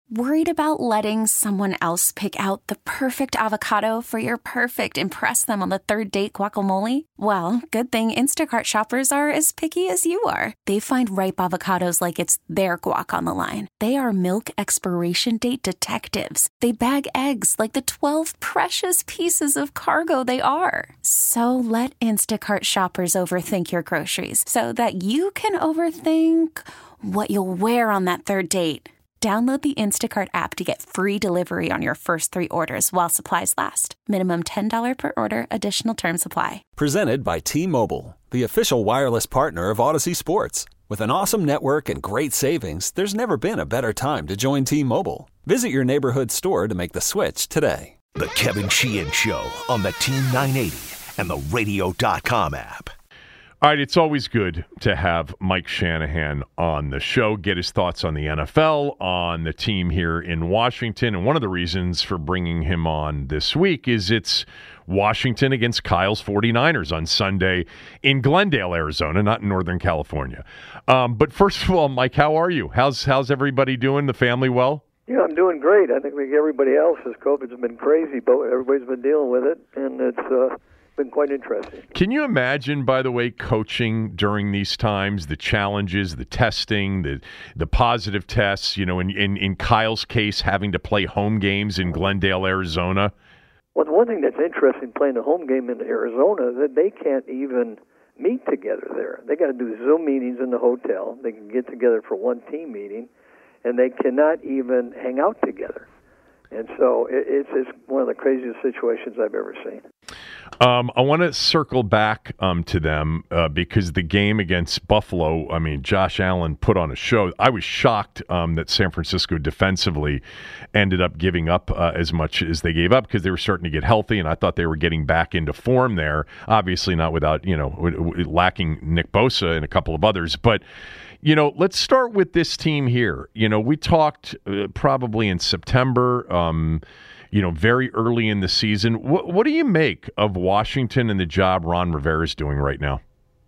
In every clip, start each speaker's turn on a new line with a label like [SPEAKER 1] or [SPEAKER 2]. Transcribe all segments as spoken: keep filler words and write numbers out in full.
[SPEAKER 1] Worried about letting someone else pick out the perfect avocado for your perfect impress them on the third date guacamole? Well, good thing Instacart shoppers are as picky as you are. They find ripe avocados like it's their guac on the line. They are milk expiration date detectives. They bag eggs like the twelve precious pieces of cargo they are. So let Instacart shoppers overthink your groceries so that you can overthink what you'll wear on that third date. Download the Instacart app to get free delivery on your first three orders while supplies last. Minimum ten dollars per order. Additional terms apply.
[SPEAKER 2] Presented by T-Mobile, the official wireless partner of Odyssey Sports. With an awesome network and great savings, there's never been a better time to join T-Mobile. Visit your neighborhood store to make the switch today.
[SPEAKER 3] The Kevin Sheehan Show on the Team nine eighty and the radio dot com app.
[SPEAKER 4] All right, it's always good to have Mike Shanahan on the show, get his thoughts on the N F L, on the team here in Washington. And one of the reasons for bringing him on this week is it's Washington against Kyle's forty-niners on Sunday in Glendale, Arizona, not in Northern California. Um, but first of all, Mike, how are you? How's how's everybody doing? The family well?
[SPEAKER 5] Yeah, I'm doing great. I think like everybody else, this COVID's been crazy, but everybody's been dealing with it, and it's uh, been quite interesting.
[SPEAKER 4] Can you imagine, by the way, coaching during these times, the challenges, the testing, the the positive tests, you know, in, in, in Kyle's case, having to play home games in Glendale, Arizona?
[SPEAKER 5] Well, the one thing that's interesting playing a home game in Arizona, that they can't even meet together there. They got to do Zoom meetings in the hotel. They can get together for one team meeting, and they cannot even hang out together. And so it, it's, it's one of the craziest situations I've ever seen.
[SPEAKER 4] Um, I want to circle back um, to them uh, because the game against Buffalo, I mean, Josh Allen put on a show. I was shocked um, that San Francisco defensively ended up giving up uh, as much as they gave up because they were starting to get healthy, and I thought they were getting back into form there. Obviously not without, you know, w- w- lacking Nick Bosa and a couple of others. But, you know, let's start with this team here. You know, we talked uh, probably in September, um, you know, very early in the season. What, what do you make of Washington and the job Ron Rivera is doing right now?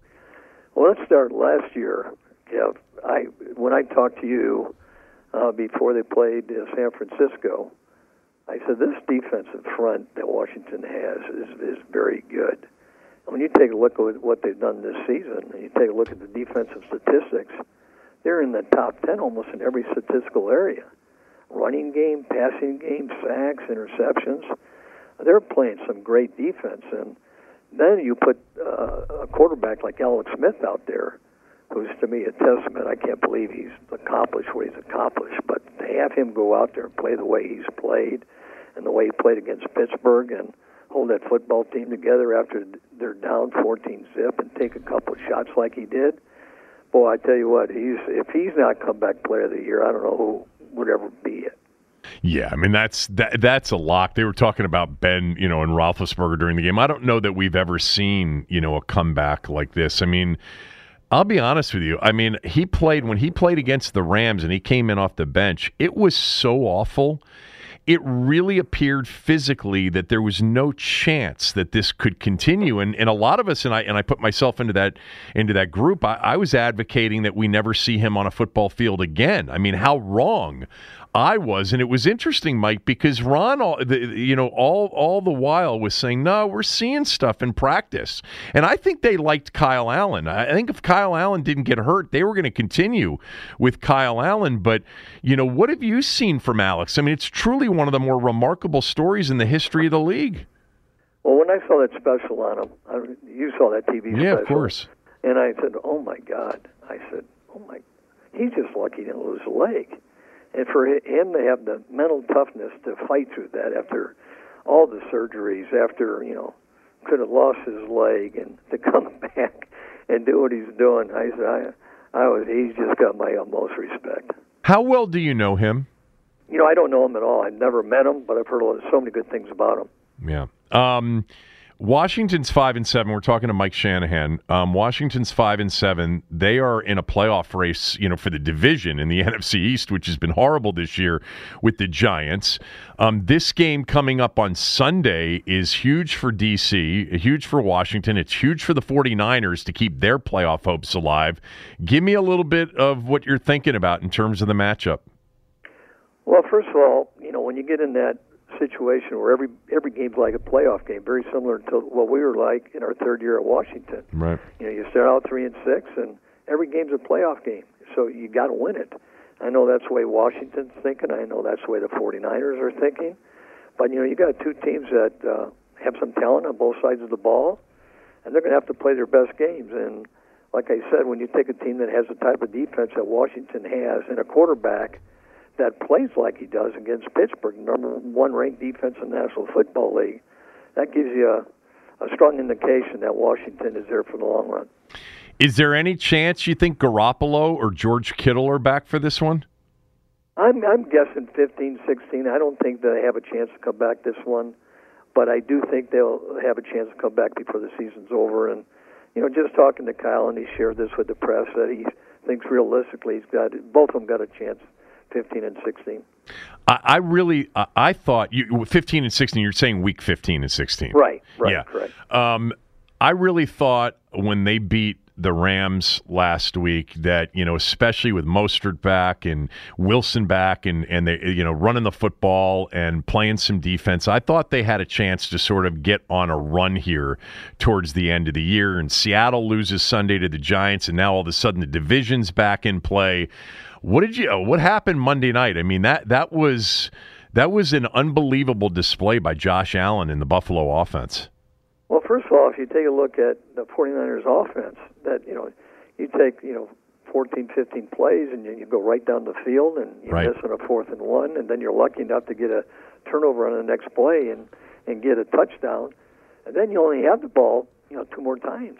[SPEAKER 5] Well, let's start last year. Yeah, I when I talked to you uh, before they played uh, San Francisco, I said this defensive front that Washington has is, is very good. And when you take a look at what they've done this season, and you take a look at the defensive statistics, they're in the top ten almost in every statistical area. Running game, passing game, sacks, interceptions. They're playing some great defense. And then you put uh, a quarterback like Alex Smith out there, who's to me a testament. I can't believe he's accomplished what he's accomplished. But to have him go out there and play the way he's played and the way he played against Pittsburgh and hold that football team together after they're down fourteen zip and take a couple of shots like he did, boy, I tell you what, he's if he's not comeback player of the year, I don't know who would ever be it.
[SPEAKER 4] Yeah, I mean, that's that, that's a lock. They were talking about Ben, you know, and Roethlisberger during the game. I don't know that we've ever seen, you know, a comeback like this. I mean, I'll be honest with you. I mean, he played, when he played against the Rams and he came in off the bench, it was so awful. It really appeared physically that there was no chance that this could continue. And and a lot of us, and I and I put myself into that into that group, I, I was advocating that we never see him on a football field again. I mean, how wrong I was. And it was interesting, Mike, because Ron, all, the, you know, all all the while was saying, no, we're seeing stuff in practice. And I think they liked Kyle Allen. I think if Kyle Allen didn't get hurt, they were going to continue with Kyle Allen. But, you know, what have you seen from Alex? I mean, it's truly one of the more remarkable stories in the history of the league.
[SPEAKER 5] Well, when I saw that special on him, I, you saw that T V special.
[SPEAKER 4] Yeah, of course.
[SPEAKER 5] And I said, oh, my God. I said, oh, my, he's just lucky he didn't lose a leg. And for him to have the mental toughness to fight through that after all the surgeries, after, you know, could have lost his leg, and to come back and do what he's doing, I said, I, I was, he's just got my utmost respect.
[SPEAKER 4] How well do you know him?
[SPEAKER 5] You know, I don't know him at all. I've never met him, but I've heard so many good things about him.
[SPEAKER 4] Yeah. Um, Washington's five and seven. We're talking to Mike Shanahan. Um, Washington's five and seven. They are in a playoff race, you know, for the division in the N F C East, which has been horrible this year with the Giants. Um, this game coming up on Sunday is huge for D C, huge for Washington. It's huge for the forty-niners to keep their playoff hopes alive. Give me a little bit of what you're thinking about in terms of the matchup.
[SPEAKER 5] Well, first of all, you know, when you get in that situation where every every game's like a playoff game, very similar to what we were like in our third year at Washington.
[SPEAKER 4] Right.
[SPEAKER 5] You know, you start out three and six, and every game's a playoff game, so you got to win it. I know that's the way Washington's thinking. I know that's the way the forty-niners are thinking. But, you know, you got two teams that uh, have some talent on both sides of the ball, and they're going to have to play their best games. And like I said, when you take a team that has the type of defense that Washington has and a quarterback that plays like he does against Pittsburgh, number one ranked defense in the National Football League, that gives you a, a strong indication that Washington is there for the long run.
[SPEAKER 4] Is there any chance you think Garoppolo or George Kittle are back for this one?
[SPEAKER 5] I'm, I'm guessing fifteen, sixteen. I don't think they have a chance to come back this one, but I do think they'll have a chance to come back before the season's over. And, you know, just talking to Kyle, and he shared this with the press, that he thinks realistically he's got both of them got a chance, fifteen and sixteen.
[SPEAKER 4] I, I really, uh, I thought you fifteen and sixteen. You're saying week fifteen and sixteen,
[SPEAKER 5] right? Right.
[SPEAKER 4] Yeah.
[SPEAKER 5] Correct.
[SPEAKER 4] Um, I really thought when they beat the Rams last week that, you know, especially with Mostert back and Wilson back and, and they, you know, running the football and playing some defense, I thought they had a chance to sort of get on a run here towards the end of the year. And Seattle loses Sunday to the Giants, and now all of a sudden the division's back in play. What did you, what happened Monday night? I mean, that, that was, that was an unbelievable display by Josh Allen in the Buffalo offense.
[SPEAKER 5] Well, first of all, if you take a look at the forty-niners offense, that, you know, you take, you know, fourteen, fifteen plays and you, you go right down the field and you
[SPEAKER 4] right.
[SPEAKER 5] miss on a fourth and one, and then you're lucky enough to get a turnover on the next play and, and get a touchdown, and then you only have the ball, you know, two more times.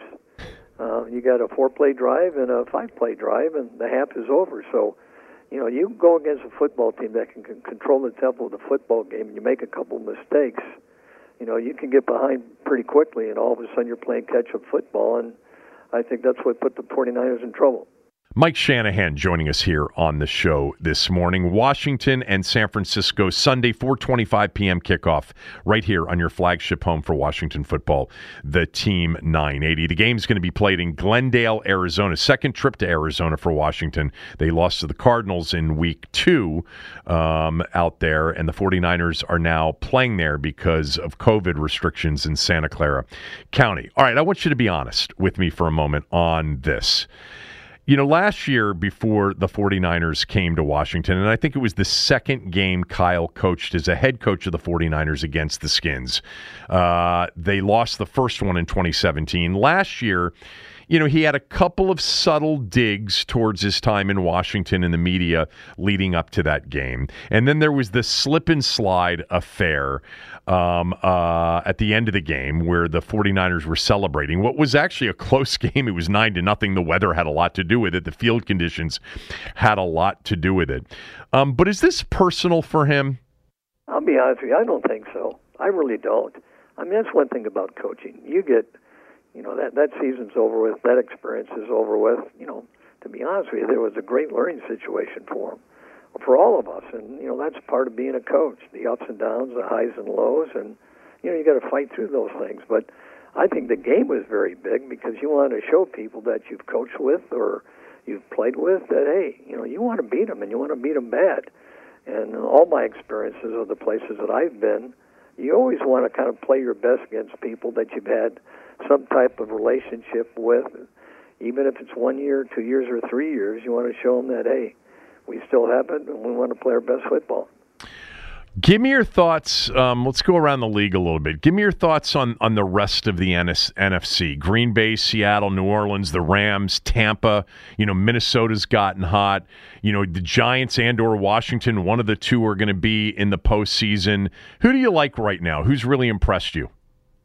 [SPEAKER 5] Uh, you got a four-play drive and a five-play drive, and the half is over. So, you know, you go against a football team that can, can control the tempo of the football game, and you make a couple of mistakes, you know, you can get behind pretty quickly, and all of a sudden you're playing catch-up football, and I think that's what put the forty-niners in trouble.
[SPEAKER 4] Mike Shanahan joining us here on the show this morning. Washington and San Francisco, Sunday, four twenty-five p.m. kickoff right here on your flagship home for Washington football, the Team nine eighty. The game's going to be played in Glendale, Arizona. Second trip to Arizona for Washington. They lost to the Cardinals in week two um, out there, and the forty-niners are now playing there because of COVID restrictions in Santa Clara County. All right, I want you to be honest with me for a moment on this. You know, last year before the forty-niners came to Washington, and I think it was the second game Kyle coached as a head coach of the forty-niners against the Skins. Uh, they lost the first one in twenty seventeen. Last year, you know, he had a couple of subtle digs towards his time in Washington in the media leading up to that game. And then there was the slip and slide affair um, uh, at the end of the game where the forty-niners were celebrating what was actually a close game. It was nine to nothing. The weather had a lot to do with it. The field conditions had a lot to do with it. Um, but is this personal for him?
[SPEAKER 5] I'll be honest with you, I don't think so. I really don't. I mean, that's one thing about coaching. You get, you know, that, that season's over with, that experience is over with. You know, to be honest with you, there was a great learning situation for him, for all of us. And, you know, that's part of being a coach, the ups and downs, the highs and lows. And, you know, you got to fight through those things. But I think the game was very big because you want to show people that you've coached with or you've played with that, hey, you know, you want to beat them and you want to beat them bad. And all my experiences of the places that I've been, you always want to kind of play your best against people that you've had some type of relationship with. Even if it's one year, two years, or three years, you want to show them that, hey, we still have it and we want to play our best football.
[SPEAKER 4] Give me your thoughts. Um, let's go around the league a little bit. Give me your thoughts on, on the rest of the N F C. Green Bay, Seattle, New Orleans, the Rams, Tampa. You know, Minnesota's gotten hot. You know, the Giants and or Washington, one of the two are going to be in the postseason. Who do you like right now? Who's really impressed you?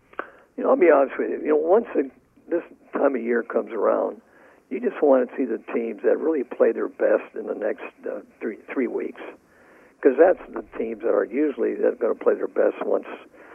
[SPEAKER 5] You know, I'll be honest with you. You know, once the, this time of year comes around, you just want to see the teams that really play their best in the next uh, three three weeks. Because that's the teams that are usually that are going to play their best once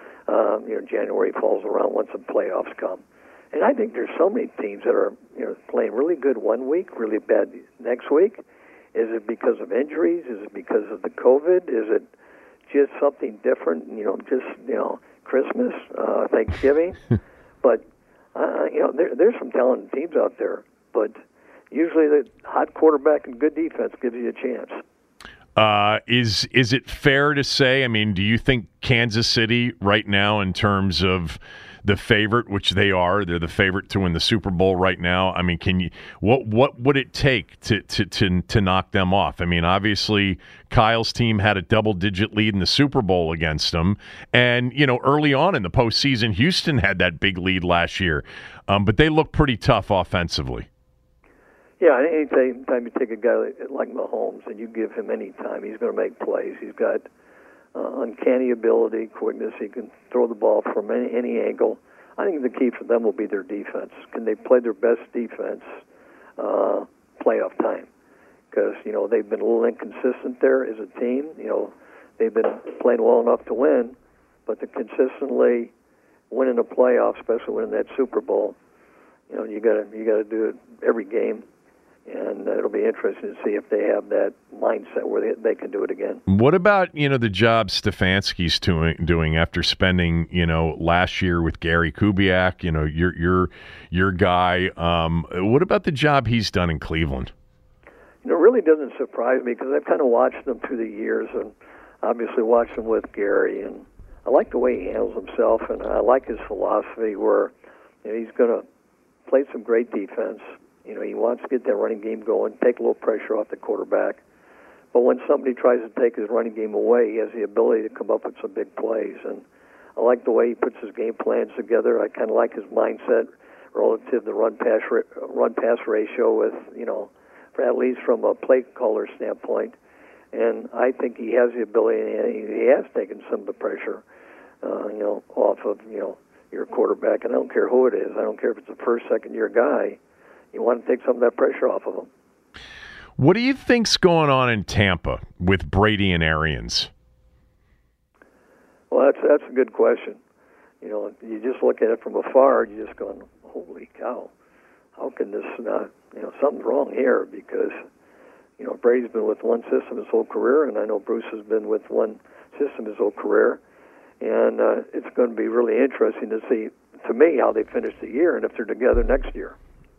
[SPEAKER 5] um, you know January falls around, once the playoffs come. And I think there's so many teams that are you know playing really good one week, really bad next week. Is it because of injuries? Is it because of the COVID? Is it just something different? You know, just you know Christmas, uh, Thanksgiving. But uh, you know, there, there's some talented teams out there. But usually the hot quarterback and good defense gives you a chance.
[SPEAKER 4] Uh, is is it fair to say, I mean, do you think Kansas City right now in terms of the favorite, which they are, they're the favorite to win the Super Bowl right now. I mean, can you what what would it take to to to, to knock them off? I mean, obviously Kyle's team had a double-digit lead in the Super Bowl against them, and you know, early on in the postseason, Houston had that big lead last year, um, but they look pretty tough offensively.
[SPEAKER 5] Yeah, anytime time you take a guy like Mahomes and you give him any time, he's going to make plays. He's got uh, uncanny ability, quickness. He can throw the ball from any, any angle. I think the key for them will be their defense. Can they play their best defense uh, playoff time? Because, you know, they've been a little inconsistent there as a team. You know, they've been playing well enough to win, but to consistently win in the playoffs, especially winning that Super Bowl, you know, you got to you got to do it every game. And it'll be interesting to see if they have that mindset where they, they can do it again.
[SPEAKER 4] What about, you know, the job Stefanski's doing, doing after spending, you know, last year with Gary Kubiak, you know, your your your guy. Um, what about the job he's done in Cleveland?
[SPEAKER 5] You know, it really doesn't surprise me because I've kind of watched him through the years and obviously watched him with Gary. And I like the way he handles himself, and I like his philosophy where, you know, he's going to play some great defense. You know, he wants to get that running game going, take a little pressure off the quarterback. But when somebody tries to take his running game away, he has the ability to come up with some big plays. And I like the way he puts his game plans together. I kind of like his mindset relative to the run-pass run-pass ratio with, you know, for at least from a play caller standpoint. And I think he has the ability, and he has taken some of the pressure, uh, you know, off of, you know, your quarterback. And I don't care who it is. I don't care if it's a first, second-year guy. You want to take some of that pressure off of them.
[SPEAKER 4] What do you think's going on in Tampa with Brady and Arians?
[SPEAKER 5] Well, that's that's a good question. You know, you just look at it from afar, you're just going, holy cow, how can this not, you know, something's wrong here because, you know, Brady's been with one system his whole career, and I know Bruce has been with one system his whole career. And uh, it's going to be really interesting to see, to me, how they finish the year and if they're together next year.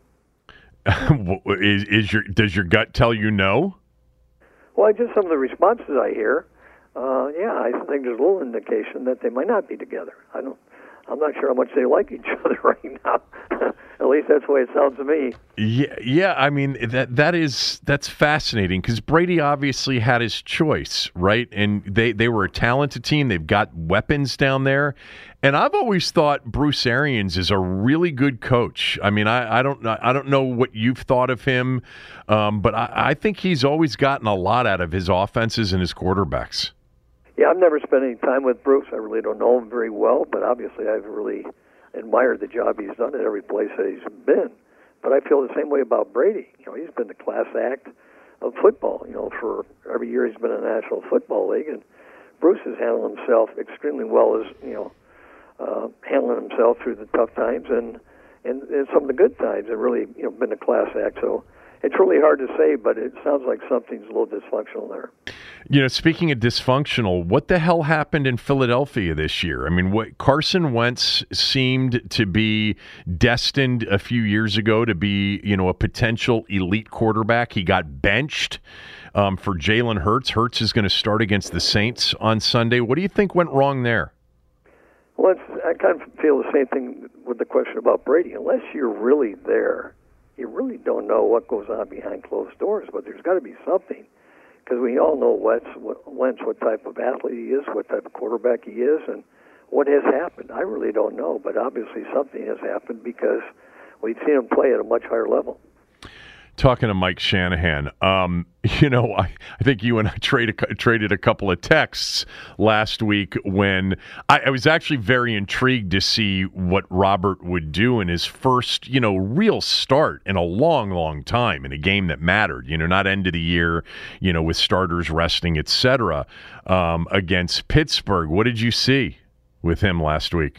[SPEAKER 4] is, is your does your gut tell you no?
[SPEAKER 5] Well, just some of the responses I hear, uh, yeah, I think there's a little indication that they might not be together. I don't, I'm not sure how much they like each other right now. At least that's the way it sounds to me.
[SPEAKER 4] Yeah, yeah. I mean that that is that's fascinating because Brady obviously had his choice, right? And they they were a talented team. They've got weapons down there, and I've always thought Bruce Arians is a really good coach. I mean, I, I don't I don't know what you've thought of him, um, but I, I think he's always gotten a lot out of his offenses and his quarterbacks.
[SPEAKER 5] Yeah, I've never spent any time with Bruce. I really don't know him very well, but obviously I've really admired the job he's done at every place that he's been. But I feel the same way about Brady. You know, he's been the class act of football, you know, for every year he's been in the National Football League. And Bruce has handled himself extremely well as, you know, uh, handling himself through the tough times and, and, and some of the good times and really, you know, been a class act. So it's really hard to say, but it sounds like something's a little dysfunctional there.
[SPEAKER 4] You know, speaking of dysfunctional, what the hell happened in Philadelphia this year? I mean, what Carson Wentz seemed to be destined a few years ago to be, you know, a potential elite quarterback. He got benched um, for Jalen Hurts. Hurts is going to start against the Saints on Sunday. What do you think went wrong there?
[SPEAKER 5] Well, it's, I kind of feel the same thing with the question about Brady. Unless you're really there, you really don't know what goes on behind closed doors, but there's got to be something. Because we all know Wentz, Wentz, what type of athlete he is, what type of quarterback he is, and what has happened. I really don't know, but obviously something has happened because we've seen him play at a much higher level.
[SPEAKER 4] Talking to Mike Shanahan, um, you know, I, I think you and I traded, traded a couple of texts last week when I, I was actually very intrigued to see what Robert would do in his first, you know, real start in a long, long time in a game that mattered, you know, not end of the year, you know, with starters resting, et cetera, um, against Pittsburgh. What did you see with him last week?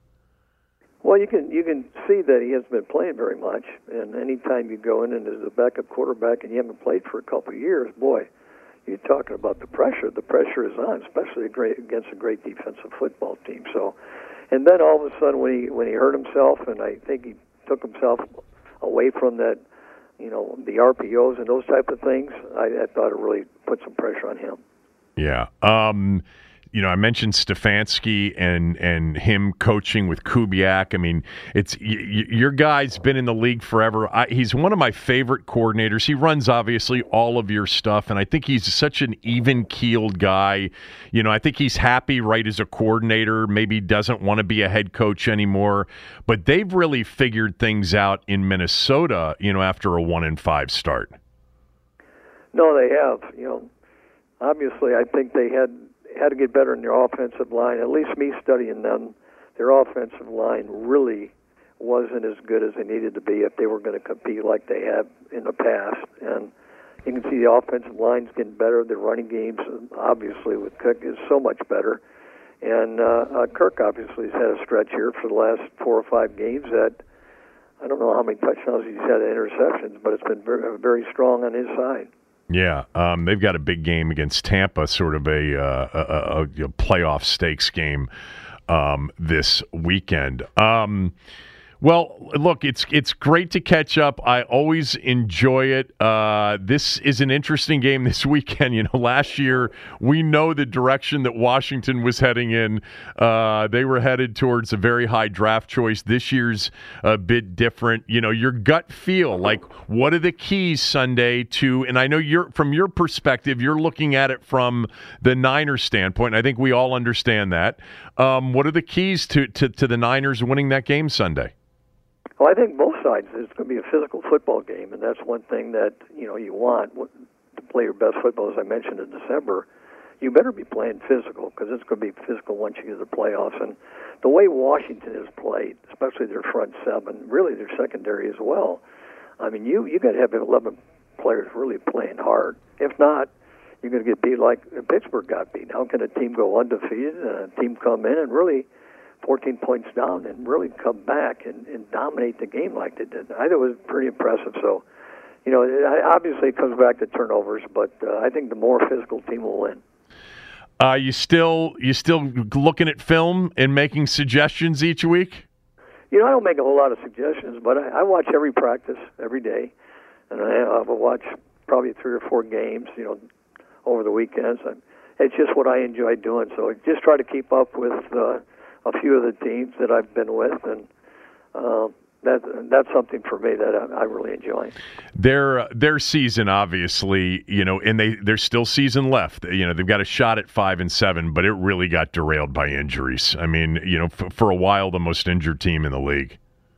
[SPEAKER 5] Well, you can you can see that he hasn't been playing very much, and anytime you go in and as a backup quarterback and you haven't played for a couple of years, boy, you're talking about the pressure. The pressure is on, especially a great, against a great defensive football team. So, and then all of a sudden when he when he hurt himself, and I think he took himself away from that, you know, the R P Os and those type of things, I, I thought it really put some pressure on him.
[SPEAKER 4] Yeah. Um, you know, I mentioned Stefanski and and him coaching with Kubiak. I mean, it's y- y- your guy's been in the league forever. I, he's one of my favorite coordinators. He runs obviously all of your stuff, and I think he's such an even-keeled guy. You know, I think he's happy right as a coordinator. Maybe doesn't want to be a head coach anymore. But they've really figured things out in Minnesota. You know, after a one and five start.
[SPEAKER 5] No, they have. You know, obviously, I think they had. had to get better in their offensive line. At least me studying them, their offensive line really wasn't as good as they needed to be if they were going to compete like they have in the past. And you can see the offensive line's getting better. The running games, obviously, with Cook is so much better. And uh, uh, Kirk obviously has had a stretch here for the last four or five games that I don't know how many touchdowns he's had and interceptions, but it's been very, very strong on his side.
[SPEAKER 4] Yeah, um, they've got a big game against Tampa, sort of a, uh, a, a, a playoff stakes game um, this weekend. Um, well, look, it's it's great to catch up. I always enjoy it. Uh, this is an interesting game this weekend. You know, last year we know the direction that Washington was heading in. Uh, they were headed towards a very high draft choice. This year's a bit different. You know, your gut feel, like what are the keys Sunday to? And I know you're from your perspective, you're looking at it from the Niners standpoint. I think we all understand that. Um, what are the keys to, to to the Niners winning that game Sunday?
[SPEAKER 5] Well, I think both sides. It's going to be a physical football game, and that's one thing that you know you want to play your best football. As I mentioned in December, you better be playing physical because it's going to be physical once you get to the playoffs. And the way Washington has played, especially their front seven, really their secondary as well. I mean, you you got to have eleven players really playing hard. If not, you're going to get beat like Pittsburgh got beat. How can a team go undefeated and a team come in and really fourteen points down and really come back and, and dominate the game like they did? I thought it was pretty impressive. So, you know, it, obviously it comes back to turnovers, but uh, I think the more physical team will win.
[SPEAKER 4] Uh, you still you still looking at film and making suggestions each week?
[SPEAKER 5] You know, I don't make a whole lot of suggestions, but I, I watch every practice every day, and I, I will watch probably three or four games, you know, over the weekends. And it's just what I enjoy doing. So I just try to keep up with uh, a few of the teams that I've been with, and uh, that that's something for me that I, I really enjoy.
[SPEAKER 4] Their their season, obviously, you know, and they there's still season left. You know, they've got a shot at five and seven, but it really got derailed by injuries. I mean, you know, f- for a while, the most injured team in the league.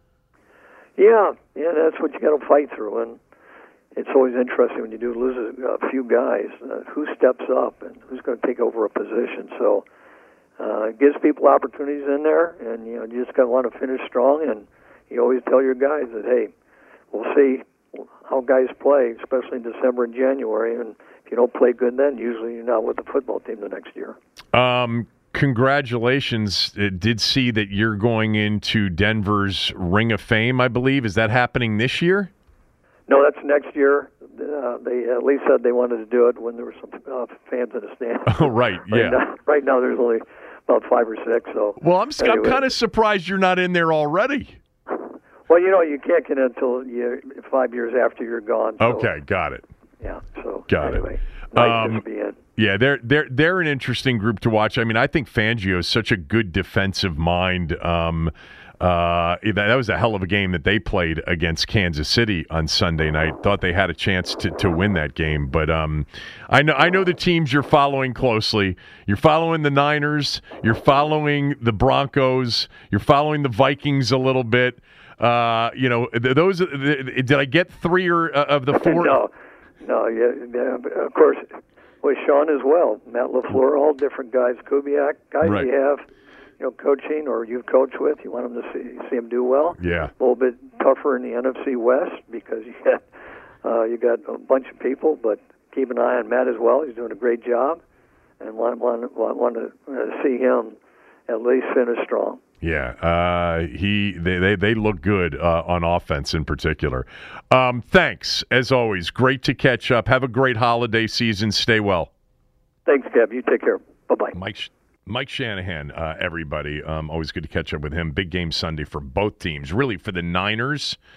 [SPEAKER 5] Yeah, yeah, that's what you got to fight through, and it's always interesting when you do lose a, a few guys, uh, who steps up and who's going to take over a position. So. Uh, it gives people opportunities in there, and you know you just got to want to finish strong. And you always tell your guys that, hey, we'll see how guys play, especially in December and January. And if you don't play good then, usually you're not with the football team the next year.
[SPEAKER 4] Um, congratulations. It did see that you're going into Denver's Ring of Fame, I believe. Is that happening this year?
[SPEAKER 5] No, that's next year. Uh, they at least said they wanted to do it when there were some uh, fans in the stands.
[SPEAKER 4] Oh, right, yeah.
[SPEAKER 5] Right now, right now there's only about five or six. So
[SPEAKER 4] well, I'm,
[SPEAKER 5] anyway.
[SPEAKER 4] I'm kind of surprised you're not in there already.
[SPEAKER 5] Well, you know, you can't get in until you, five years after you're gone. So,
[SPEAKER 4] okay, got it.
[SPEAKER 5] Yeah, so
[SPEAKER 4] got
[SPEAKER 5] anyway,
[SPEAKER 4] it.
[SPEAKER 5] Nice
[SPEAKER 4] Um,
[SPEAKER 5] to be in.
[SPEAKER 4] Yeah, they're they're they're an interesting group to watch. I mean, I think Fangio is such a good defensive mind. Um, uh, that, that was a hell of a game that they played against Kansas City on Sunday night. Thought they had a chance to, to win that game, but um, I know I know the teams you're following closely. You're following the Niners. You're following the Broncos. You're following the Vikings a little bit. Uh, you know, those. Did I get three or uh, of the four?
[SPEAKER 5] No, no. Yeah, yeah, of course. With Sean as well, Matt LaFleur, all different guys. Kubiak, guys
[SPEAKER 4] Right.
[SPEAKER 5] you have, you know, coaching or you've coached with. You want them to see see them do well.
[SPEAKER 4] Yeah.
[SPEAKER 5] A little bit tougher in the N F C West because you got uh, you got a bunch of people, but keep an eye on Matt as well. He's doing a great job, and want want want, want to uh, see him at least finish strong.
[SPEAKER 4] Yeah, uh, he they, they they look good uh, on offense in particular. Um, thanks as always. Great to catch up. Have a great holiday season. Stay well.
[SPEAKER 5] Thanks, Kev. You take care. Bye bye.
[SPEAKER 4] Mike Mike Shanahan, uh, everybody. Um, always good to catch up with him. Big game Sunday for both teams. Really for the Niners.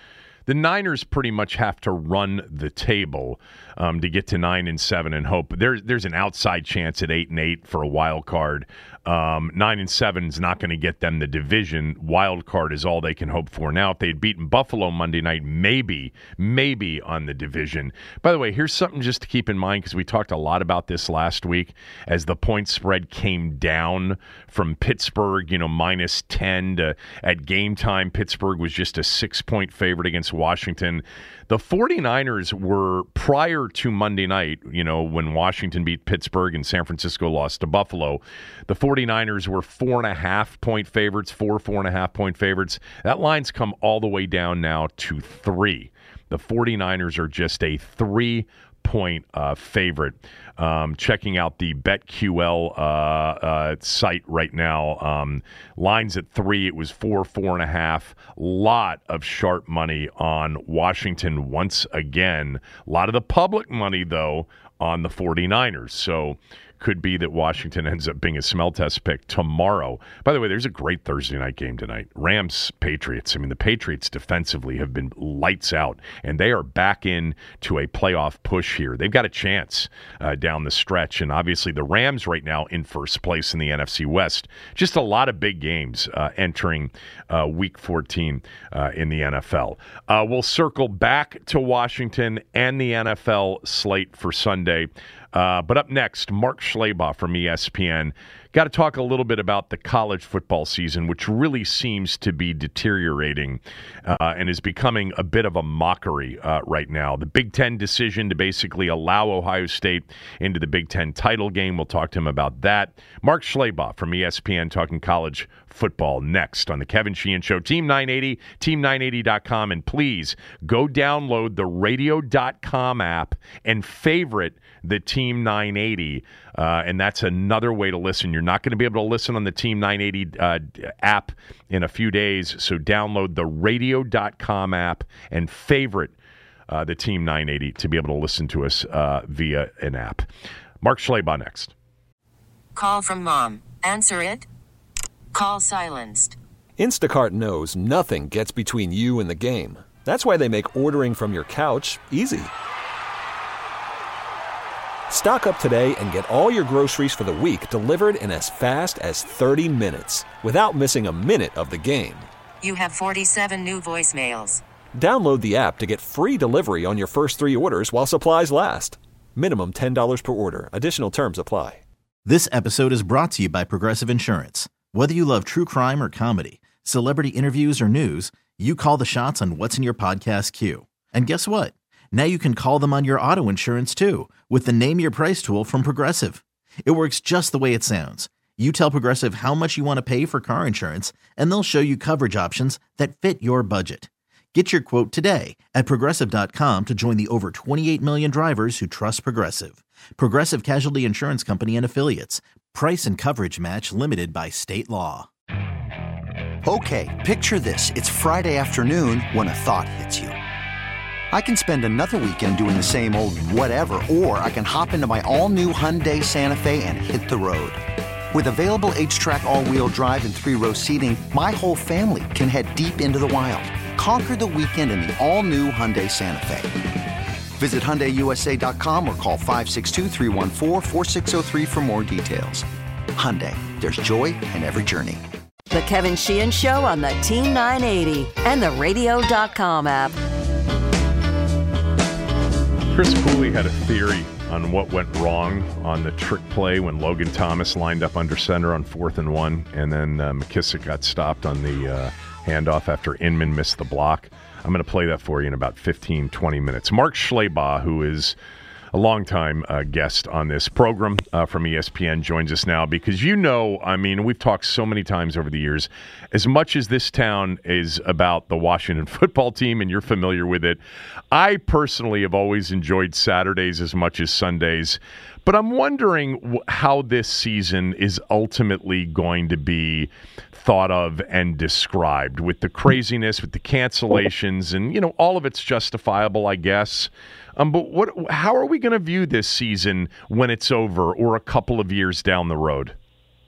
[SPEAKER 4] the Niners pretty much have to run the table um, to get to nine and seven and hope. There's there's an outside chance at eight and eight for a wild card. Um, nine and seven is not going to get them the division. Wild card is all they can hope for. Now, if they had beaten Buffalo Monday night, maybe, maybe on the division. By the way, here's something just to keep in mind, because we talked a lot about this last week as the point spread came down from Pittsburgh, you know, minus ten to at game time. Pittsburgh was just a six-point favorite against Washington. The 49ers were, prior to Monday night, you know, when Washington beat Pittsburgh and San Francisco lost to Buffalo, the 49ers were four and a half point favorites, four, four and a half point favorites. That line's come all the way down now to three. The 49ers are just a three point uh, favorite. Um, checking out the BetQL uh, uh, site right now. Um, lines at three. It was four, four and a half. Lot of sharp money on Washington once again. A lot of the public money, though, on the 49ers. So could be that Washington ends up being a smell test pick tomorrow. By the way, there's a great Thursday night game tonight. Rams, Patriots. I mean, the Patriots defensively have been lights out, and they are back in to a playoff push here. They've got a chance uh, down the stretch, and obviously the Rams right now in first place in the N F C West. Just a lot of big games uh, entering uh, Week fourteen uh, in the N F L. Uh, we'll circle back to Washington and the N F L slate for Sunday. Uh, but up next, Mark Schlabach from E S P N. Got to talk a little bit about the college football season, which really seems to be deteriorating uh, and is becoming a bit of a mockery uh, right now. The Big Ten decision to basically allow Ohio State into the Big Ten title game. We'll talk to him about that. Mark Schlabach from E S P N talking college football next on the Kevin Sheehan Show. Team nine eighty, team nine eighty dot com, and please go download the radio dot com app and favorite the Team nine eighty, uh, and that's another way to listen. You're not going to be able to listen on the Team nine eighty uh, app in a few days, so download the radio dot com app and favorite uh, the Team nine eighty to be able to listen to us uh, via an app. Mark Schlabach next.
[SPEAKER 6] Call from mom. Answer it. Call silenced.
[SPEAKER 2] Instacart knows nothing gets between you and the game. That's why they make ordering from your couch easy. Stock up today and get all your groceries for the week delivered in as fast as thirty minutes without missing a minute of the game.
[SPEAKER 6] You have forty-seven new voicemails.
[SPEAKER 2] Download the app to get free delivery on your first three orders while supplies last. Minimum ten dollars per order. Additional terms apply.
[SPEAKER 7] This episode is brought to you by Progressive Insurance. Whether you love true crime or comedy, celebrity interviews or news, you call the shots on what's in your podcast queue. And guess what? Now you can call them on your auto insurance too with the Name Your Price tool from Progressive. It works just the way it sounds. You tell Progressive how much you want to pay for car insurance, and they'll show you coverage options that fit your budget. Get your quote today at Progressive dot com to join the over twenty-eight million drivers who trust Progressive. Progressive Casualty Insurance Company and Affiliates. Price and coverage match limited by state law.
[SPEAKER 8] Okay, picture this. It's Friday afternoon when a thought hits you. I can spend another weekend doing the same old whatever, or I can hop into my all-new Hyundai Santa Fe and hit the road. With available H-Track all-wheel drive and three-row seating, my whole family can head deep into the wild. Conquer the weekend in the all-new Hyundai Santa Fe. Visit Hyundai U S A dot com or call five six two, three one four, four six zero three for more details. Hyundai, there's joy in every journey.
[SPEAKER 9] The Kevin Sheehan Show on the Team nine eighty and the radio dot com app.
[SPEAKER 4] Chris Cooley had a theory on what went wrong on the trick play when Logan Thomas lined up under center on fourth and one, and then uh, McKissick got stopped on the uh, handoff after Inman missed the block. I'm going to play that for you in about fifteen, twenty minutes. Mark Schlabach, who is a longtime uh, guest on this program uh, from E S P N, joins us now because, you know, I mean, we've talked so many times over the years, as much as this town is about the Washington football team and you're familiar with it, I personally have always enjoyed Saturdays as much as Sundays. But I'm wondering how this season is ultimately going to be thought of and described with the craziness, with the cancellations, and, you know, all of it's justifiable, I guess. Um, but what? How are we going to view this season when it's over or a couple of years down the road?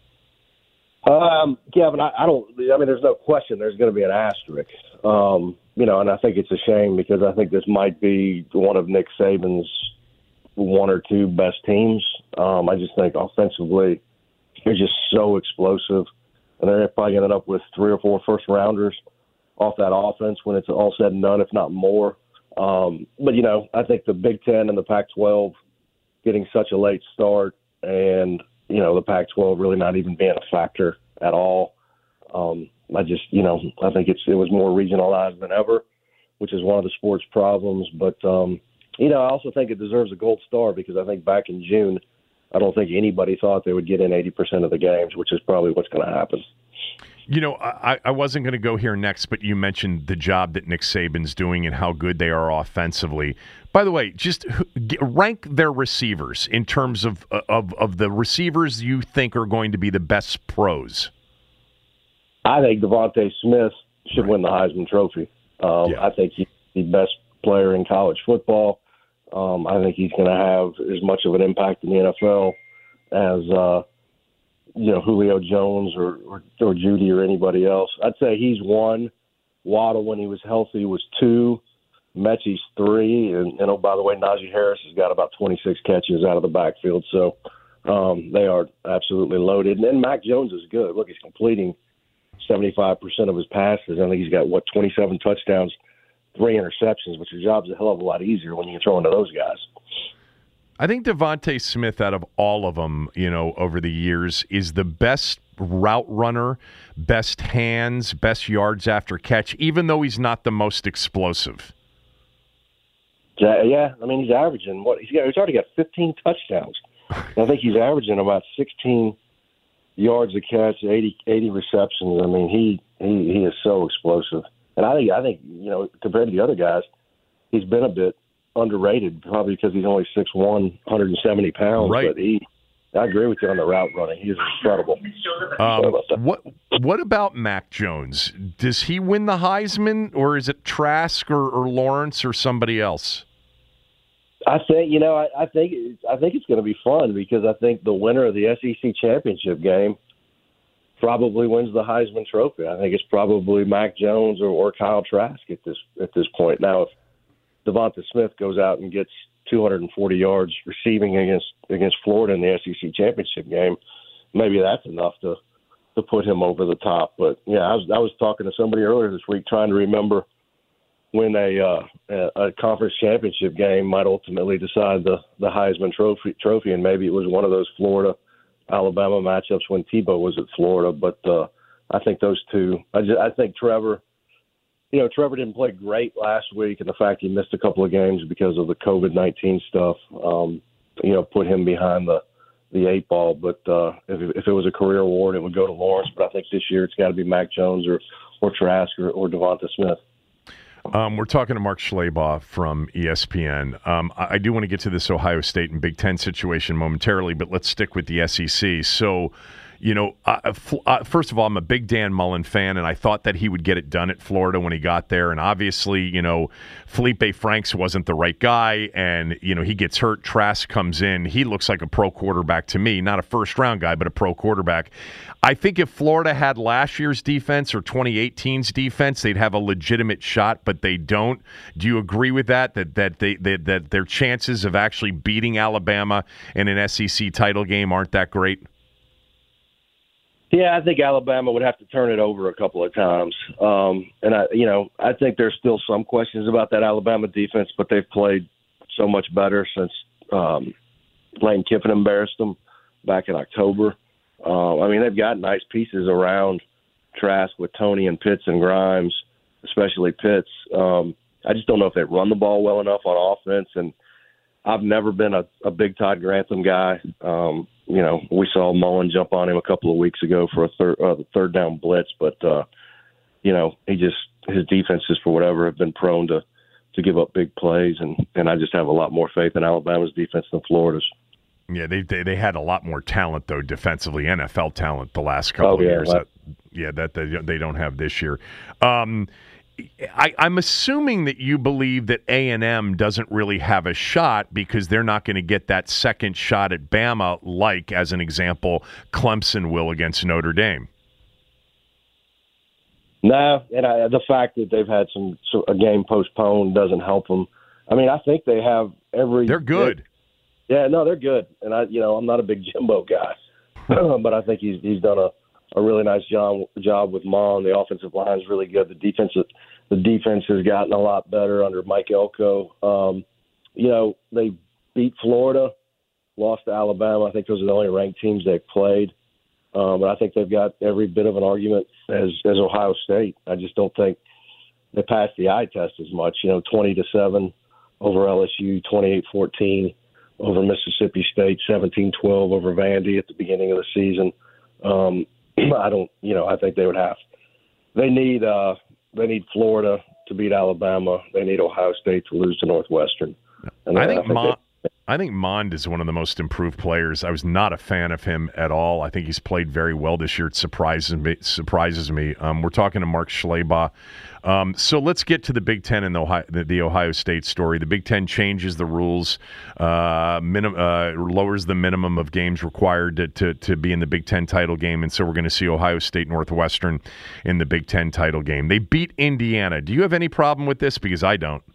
[SPEAKER 10] Um, Kevin, I, I don't – I mean, there's no question there's going to be an asterisk. Um, you know, and I think it's a shame because I think this might be one of Nick Saban's one or two best teams. Um, I just think offensively, they're just so explosive, and they're probably going to end up with three or four first rounders off that offense when it's all said and done, if not more. Um, but, you know, I think the Big Ten and the Pac twelve getting such a late start and, you know, the Pac twelve really not even being a factor at all. Um, I just, you know, I think it's it was more regionalized than ever, which is one of the sport's problems. But, um, you know, I also think it deserves a gold star because I think back in June, I don't think anybody thought they would get in eighty percent of the games, which is probably what's going to happen.
[SPEAKER 4] You know, I, I wasn't going to go here next, but you mentioned the job that Nick Saban's doing and how good they are offensively. By the way, just rank their receivers in terms of of, of the receivers you think are going to be the best pros.
[SPEAKER 10] I think Devontae Smith should right. win the Heisman Trophy. Um, yeah. I think he's the best player in college football. Um, I think he's going to have as much of an impact in the N F L as uh, you know Julio Jones or, or or Judy or anybody else. I'd say he's one. Waddle, when he was healthy, was two. Mechie's three. And, and oh, by the way, Najee Harris has got about twenty-six catches out of the backfield. So um, they are absolutely loaded. And then Mac Jones is good. Look, he's completing seventy-five percent of his passes. I think he's got, what, twenty-seven touchdowns, three interceptions, but your job's a hell of a lot easier when you can throw into those guys.
[SPEAKER 4] I think Devontae Smith, out of all of them, you know, over the years, is the best route runner, best hands, best yards after catch, even though he's not the most explosive.
[SPEAKER 10] Yeah, yeah. I mean, he's averaging what he's got. He's already got fifteen touchdowns. I think he's averaging about sixteen yards a catch, eighty, eighty receptions. I mean, he, he he is so explosive. And I think I think you know compared to the other guys, he's been a bit underrated, probably because he's only six one, one hundred seventy pounds.
[SPEAKER 4] Right.
[SPEAKER 10] But he, I agree with you on the route running. He is incredible.
[SPEAKER 4] Um, what What about Mac Jones? Does he win the Heisman, or is it Trask or, or Lawrence or somebody else?
[SPEAKER 10] I think you know. I, I think it's, I think it's going to be fun because I think the winner of the S E C championship game probably wins the Heisman Trophy. I think it's probably Mac Jones or, or Kyle Trask at this at this point. Now, if Devonta Smith goes out and gets two hundred forty yards receiving against against Florida in the S E C championship game, maybe that's enough to to put him over the top. But yeah, I was I was talking to somebody earlier this week trying to remember when a uh, a conference championship game might ultimately decide the the Heisman Trophy trophy, and maybe it was one of those Florida Alabama matchups when Tebow was at Florida. But uh, I think those two. I just, I think Trevor. You know, Trevor didn't play great last week, and the fact he missed a couple of games because of the COVID nineteen stuff, um, you know, put him behind the, the eight ball. But uh, if, if it was a career award, it would go to Lawrence. But I think this year it's got to be Mac Jones or, or Trask or, or Devonta Smith.
[SPEAKER 4] Um, we're talking to Mark Schlabach from E S P N. Um, I, I do want to get to this Ohio State and Big Ten situation momentarily, but let's stick with the S E C. So, you know, uh, uh, first of all, I'm a big Dan Mullen fan, and I thought that he would get it done at Florida when he got there. And obviously, you know, Felipe Franks wasn't the right guy, and, you know, he gets hurt. Trask comes in. He looks like a pro quarterback to me. Not a first-round guy, but a pro quarterback. I think if Florida had last year's defense or twenty eighteen's defense, they'd have a legitimate shot, but they don't. Do you agree with that, that that they, they, that their chances of actually beating Alabama in an S E C title game aren't that great?
[SPEAKER 10] Yeah, I think Alabama would have to turn it over a couple of times. Um, and, I, you know, I think there's still some questions about that Alabama defense, but they've played so much better since um, Lane Kiffin embarrassed them back in October. Uh, I mean, they've got nice pieces around Trask with Tony and Pitts and Grimes, especially Pitts. Um, I just don't know if they run the ball well enough on offense. And I've never been a, a big Todd Grantham guy. Um, you know, we saw Mullen jump on him a couple of weeks ago for a third, uh, third down blitz, but, uh, you know, he just, his defenses for whatever have been prone to, to give up big plays. And, and I just have a lot more faith in Alabama's defense than Florida's.
[SPEAKER 4] Yeah, they, they they had a lot more talent, though, defensively, N F L talent the last couple
[SPEAKER 10] oh, yeah,
[SPEAKER 4] of years.
[SPEAKER 10] that,
[SPEAKER 4] yeah, that they, they don't have this year. Um, I, I'm assuming that you believe that A and M doesn't really have a shot because they're not going to get that second shot at Bama like, as an example, Clemson will against Notre Dame.
[SPEAKER 10] No, and I, the fact that they've had some so a game postponed doesn't help them. I mean, I think they have every.
[SPEAKER 4] They're good.
[SPEAKER 10] Yeah, no, they're good, and I, you know, I'm not a big Jimbo guy, but I think he's he's done a, a really nice job job with Mon. The offensive line is really good. The defense the defense has gotten a lot better under Mike Elko. Um, you know, they beat Florida, lost to Alabama. I think those are the only ranked teams they've played. Um, but I think they've got every bit of an argument as as Ohio State. I just don't think they passed the eye test as much. You know, twenty to seven over L S U, twenty-eight fourteen over Mississippi State, seventeen twelve over Vandy at the beginning of the season. Um, I don't, you know, I think they would have. They need uh, they need Florida to beat Alabama. They need Ohio State to lose to Northwestern. And
[SPEAKER 4] I think,
[SPEAKER 10] I think
[SPEAKER 4] Mon,
[SPEAKER 10] they,
[SPEAKER 4] I think Mond is one of the most improved players. I was not a fan of him at all. I think he's played very well this year. It surprises me. Surprises me. Um, we're talking to Mark Schlabach. Um, so let's get to the Big Ten and the Ohio, the, the Ohio State story. The Big Ten changes the rules, uh, minim, uh, lowers the minimum of games required to, to, to be in the Big Ten title game, and so we're going to see Ohio State Northwestern in the Big Ten title game. They beat Indiana. Do you have any problem with this? Because I don't.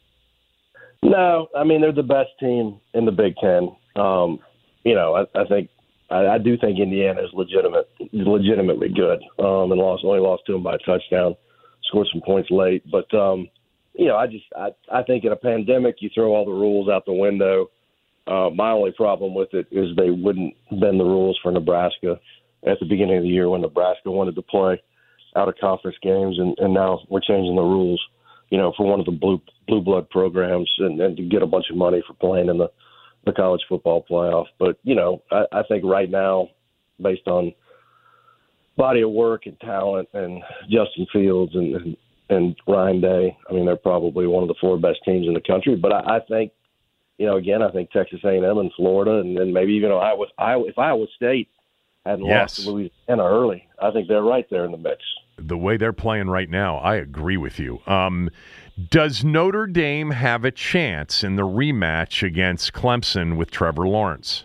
[SPEAKER 10] No, I mean, they're the best team in the Big Ten. Um, you know, I, I think I, I do think Indiana is legitimate, legitimately good, um, and lost only lost to them by a touchdown, scored some points late. But um, you know, I just I, I think in a pandemic, you throw all the rules out the window. Uh, my only problem with it is they wouldn't bend the rules for Nebraska at the beginning of the year when Nebraska wanted to play out of conference games, and, and now we're changing the rules, you know, for one of the blue blue blood programs and, and to get a bunch of money for playing in the, the college football playoff. But, you know, I, I think right now, based on body of work and talent and Justin Fields and, and, and Ryan Day, I mean, they're probably one of the four best teams in the country. But I, I think, you know, again, I think Texas A and M and Florida and then maybe even Iowa, Iowa if Iowa State hadn't
[SPEAKER 4] yes.
[SPEAKER 10] lost to Louisiana early, I think they're right there in the mix.
[SPEAKER 4] The way they're playing right now, I agree with you. Um, does Notre Dame have a chance in the rematch against Clemson with Trevor Lawrence?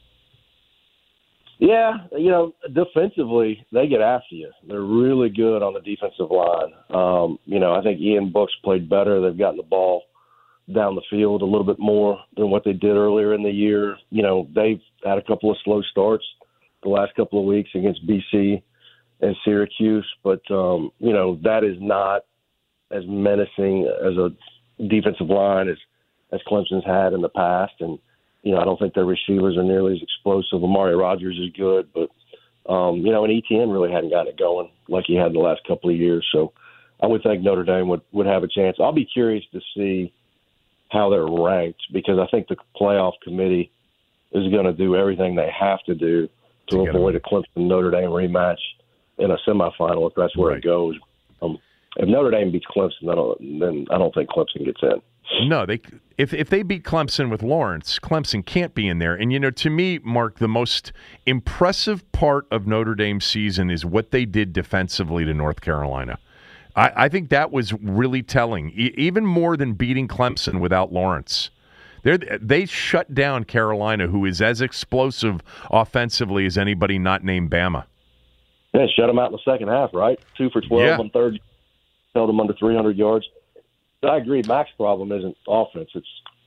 [SPEAKER 10] Yeah, you know, defensively, they get after you. They're really good on the defensive line. Um, you know, I think Ian Book's played better. They've gotten the ball down the field a little bit more than what they did earlier in the year. You know, they've had a couple of slow starts the last couple of weeks against B C and Syracuse, but, um, you know, that is not as menacing as a defensive line as, as Clemson's had in the past. And, you know, I don't think their receivers are nearly as explosive. Amari Rodgers is good, but, um, you know, and E T N really hadn't gotten it going like he had the last couple of years. So I would think Notre Dame would, would have a chance. I'll be curious to see how they're ranked because I think the playoff committee is going to do everything they have to do to Together. avoid a Clemson-Notre Dame rematch in a semifinal if that's where
[SPEAKER 4] right.
[SPEAKER 10] it goes. Um, if Notre Dame beats Clemson, I don't, then I don't think Clemson gets in.
[SPEAKER 4] No, they if if they beat Clemson with Lawrence, Clemson can't be in there. And, you know, to me, Mark, the most impressive part of Notre Dame's season is what they did defensively to North Carolina. I, I think that was really telling, e- even more than beating Clemson without Lawrence. They're, they shut down Carolina, who is as explosive offensively as anybody not named Bama.
[SPEAKER 10] Yeah, shut them out in the second half, right? Two for twelve
[SPEAKER 4] yeah.
[SPEAKER 10] on third, held them under three hundred yards. But I agree. Mac's problem isn't offense; it's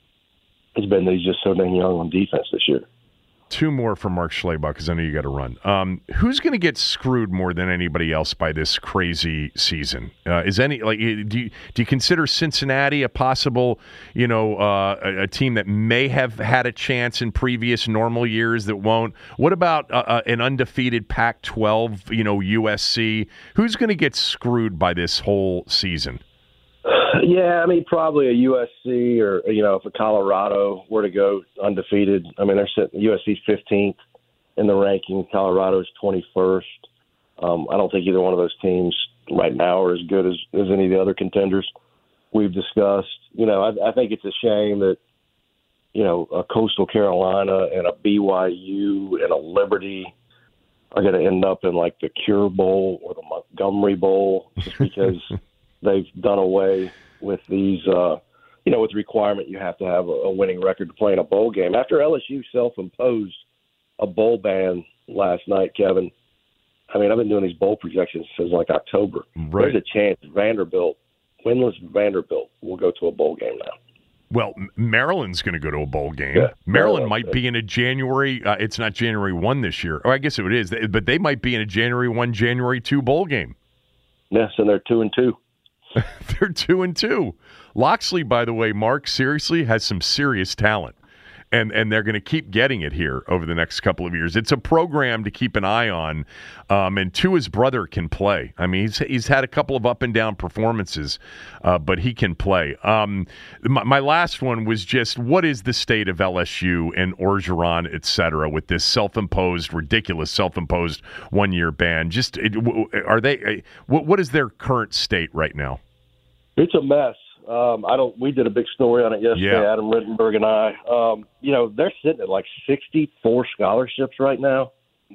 [SPEAKER 10] it's been that he's just so dang young on defense this year.
[SPEAKER 4] Two more from Mark Schlabach, because I know you got to run. Um, who's going to get screwed more than anybody else by this crazy season? Uh, is any like do you, do you consider Cincinnati a possible, you know, uh, a, a team that may have had a chance in previous normal years that won't? What about uh, uh, an undefeated Pac twelve, you know, U S C? Who's going to get screwed by this whole season?
[SPEAKER 10] Yeah, I mean, probably a U S C or, you know, if a Colorado were to go undefeated. I mean, they're sitting, U S C's fifteenth in the ranking. Colorado's twenty-first. Um, I don't think either one of those teams right now are as good as, as any of the other contenders we've discussed. You know, I, I think it's a shame that, you know, a Coastal Carolina and a B Y U and a Liberty are going to end up in, like, the Cure Bowl or the Montgomery Bowl just because they've done away with these, uh, you know, with the requirement you have to have a, a winning record to play in a bowl game. After L S U self-imposed a bowl ban last night, Kevin, I mean, I've been doing these bowl projections since like October.
[SPEAKER 4] Right.
[SPEAKER 10] There's a chance Vanderbilt, winless Vanderbilt, will go to a bowl game now.
[SPEAKER 4] Well, Maryland's going to go to a bowl game.
[SPEAKER 10] Yeah,
[SPEAKER 4] Maryland
[SPEAKER 10] Maryland,
[SPEAKER 4] might
[SPEAKER 10] yeah.
[SPEAKER 4] be in a January. Uh, it's not January first this year. Or I guess it is, but they might be in a January first, January second bowl game.
[SPEAKER 10] Yes, and they're two and two.
[SPEAKER 4] They're two and two. Loxley, by the way, Mark, seriously has some serious talent. And and they're going to keep getting it here over the next couple of years. It's a program to keep an eye on. Um, and Tua's brother can play. I mean, he's he's had a couple of up and down performances, uh, but he can play. Um, my, my last one was just, what is the state of L S U and Orgeron, et cetera, with this self-imposed, ridiculous self-imposed one-year ban? Just it, are they? What what is their current state right now?
[SPEAKER 10] It's a mess. Um, I don't. We did a big story on it yesterday,
[SPEAKER 4] Yeah.
[SPEAKER 10] Adam Rittenberg and I. Um, you know, they're sitting at like sixty-four scholarships right now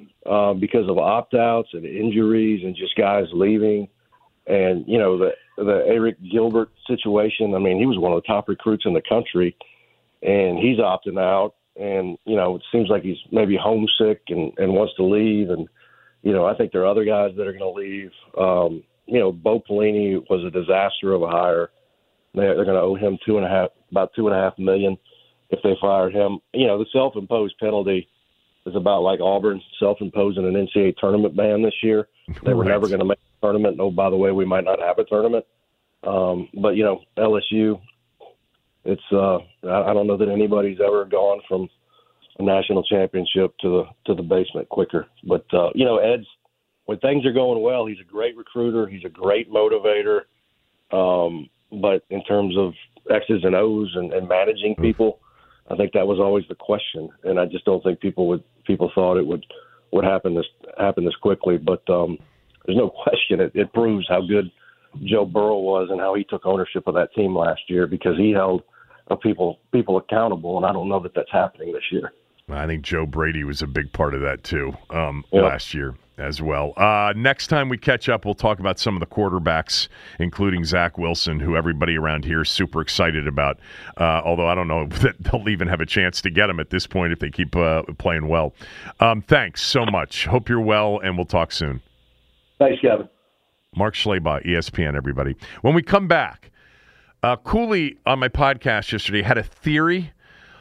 [SPEAKER 10] um, because of opt-outs and injuries and just guys leaving. And you know, the the Eric Gilbert situation. I mean, he was one of the top recruits in the country, and he's opting out. And you know, it seems like he's maybe homesick and, and wants to leave. And you know, I think there are other guys that are going to leave. Um, you know, Bo Pelini was a disaster of a hire. They're, they're going to owe him two and a half, about two and a half million, if they fired him. You know, the self-imposed penalty is about like Auburn self-imposing an N C double A tournament ban this year. They were
[SPEAKER 4] Right.
[SPEAKER 10] never going to make a tournament. Oh, by the way, we might not have a tournament. Um, but you know, L S U, it's uh, I, I don't know that anybody's ever gone from a national championship to the to the basement quicker. But uh, you know, Ed's, when things are going well, he's a great recruiter. He's a great motivator. Um, But in terms of X's and O's and, and managing people, I think that was always the question, and I just don't think people would people thought it would would happen this happen this quickly. But um, there's no question it, it proves how good Joe Burrow was and how he took ownership of that team last year, because he held uh, people people accountable, and I don't know that that's happening this year.
[SPEAKER 4] I think Joe Brady was a big part of that too um,
[SPEAKER 10] Yep.
[SPEAKER 4] last year as well. Uh, next time we catch up, we'll talk about some of the quarterbacks, including Zach Wilson, who everybody around here is super excited about, uh, although I don't know that they'll even have a chance to get him at this point if they keep uh, playing well. Um, thanks so much. Hope you're well, and we'll talk soon.
[SPEAKER 10] Thanks, Kevin.
[SPEAKER 4] Mark Schlabach, E S P N, everybody. When we come back, uh, Cooley on my podcast yesterday had a theory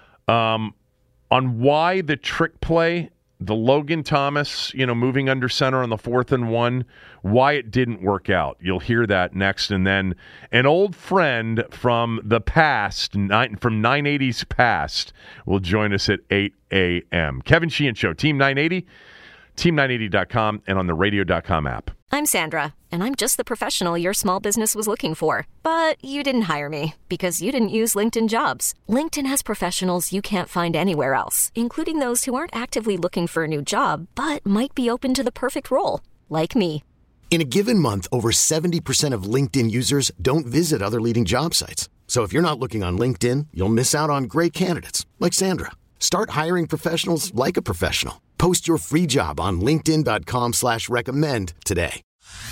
[SPEAKER 4] um, on why the trick play, the Logan Thomas, you know, moving under center on the fourth and one, why it didn't work out. You'll hear that next. And then an old friend from the past, nine, from nine eighty's past, will join us at eight a.m. Kevin Sheehan Show, Team nine eighty, team nine eighty dot com, and on the radio dot com app.
[SPEAKER 11] I'm Sandra, and I'm just the professional your small business was looking for. But you didn't hire me because you didn't use LinkedIn Jobs. LinkedIn has professionals you can't find anywhere else, including those who aren't actively looking for a new job, but might be open to the perfect role, like me.
[SPEAKER 12] In a given month, over seventy percent of LinkedIn users don't visit other leading job sites. So if you're not looking on LinkedIn, you'll miss out on great candidates, like Sandra. Start hiring professionals like a professional. Post your free job on linkedin dot com slash recommend today.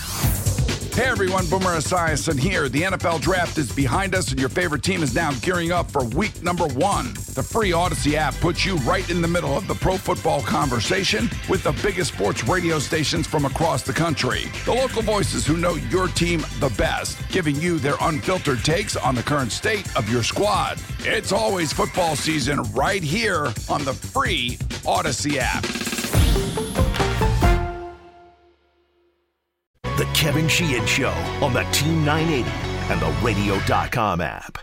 [SPEAKER 13] Hey everyone, Boomer Esiason here. The N F L Draft is behind us and your favorite team is now gearing up for week number one. The free Odyssey app puts you right in the middle of the pro football conversation with the biggest sports radio stations from across the country. The local voices who know your team the best, giving you their unfiltered takes on the current state of your squad. It's always football season right here on the free Odyssey app.
[SPEAKER 3] The Kevin Sheehan Show on the Team nine eighty and the radio dot com app.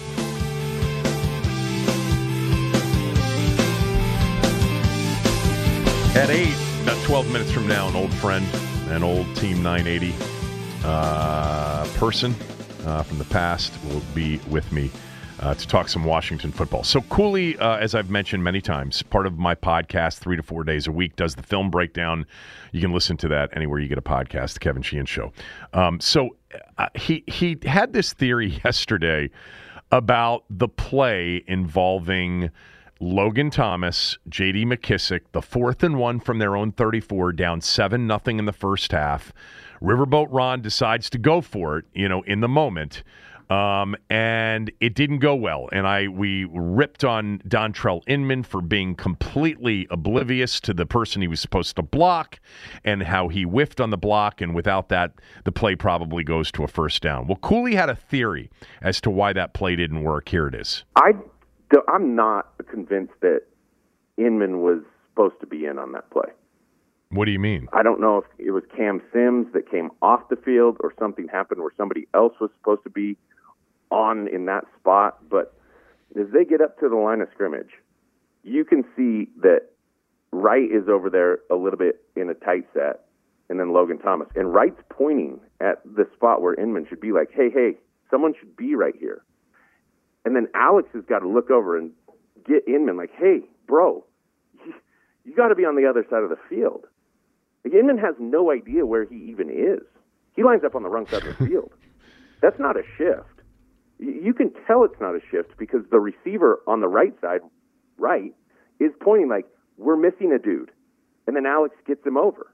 [SPEAKER 4] At eight, about twelve minutes from now, an old friend, an old Team nine eighty uh, person uh, from the past will be with me uh, to talk some Washington football. So Cooley, uh, as I've mentioned many times, part of my podcast, three to four days a week, does the film breakdown. You can listen to that anywhere you get a podcast, The Kevin Sheehan Show. Um, so uh, he he had this theory yesterday about the play involving Logan Thomas, J D McKissick, the fourth and one from their own thirty-four, down seven nothing in the first half. Riverboat Ron decides to go for it, you know, in the moment. Um, and it didn't go well. And I we ripped on Dontrell Inman for being completely oblivious to the person he was supposed to block and how he whiffed on the block. And without that, the play probably goes to a first down. Well, Cooley had a theory as to why that play didn't work. Here it is.
[SPEAKER 14] I, I'm not convinced that Inman was supposed to be in on that play.
[SPEAKER 4] What do you mean?
[SPEAKER 14] I don't know if it was Cam Sims that came off the field or something happened where somebody else was supposed to be on in that spot, but as they get up to the line of scrimmage, you can see that Wright is over there a little bit in a tight set, and then Logan Thomas. And Wright's pointing at the spot where Inman should be like, hey, hey, someone should be right here. And then Alex has got to look over and get Inman like, hey, bro, you, you got to be on the other side of the field. Like, Inman has no idea where he even is. He lines up on the wrong side of the field. That's not a shift. You can tell it's not a shift because the receiver on the right side, right, is pointing like, we're missing a dude. And then Alex gets him over.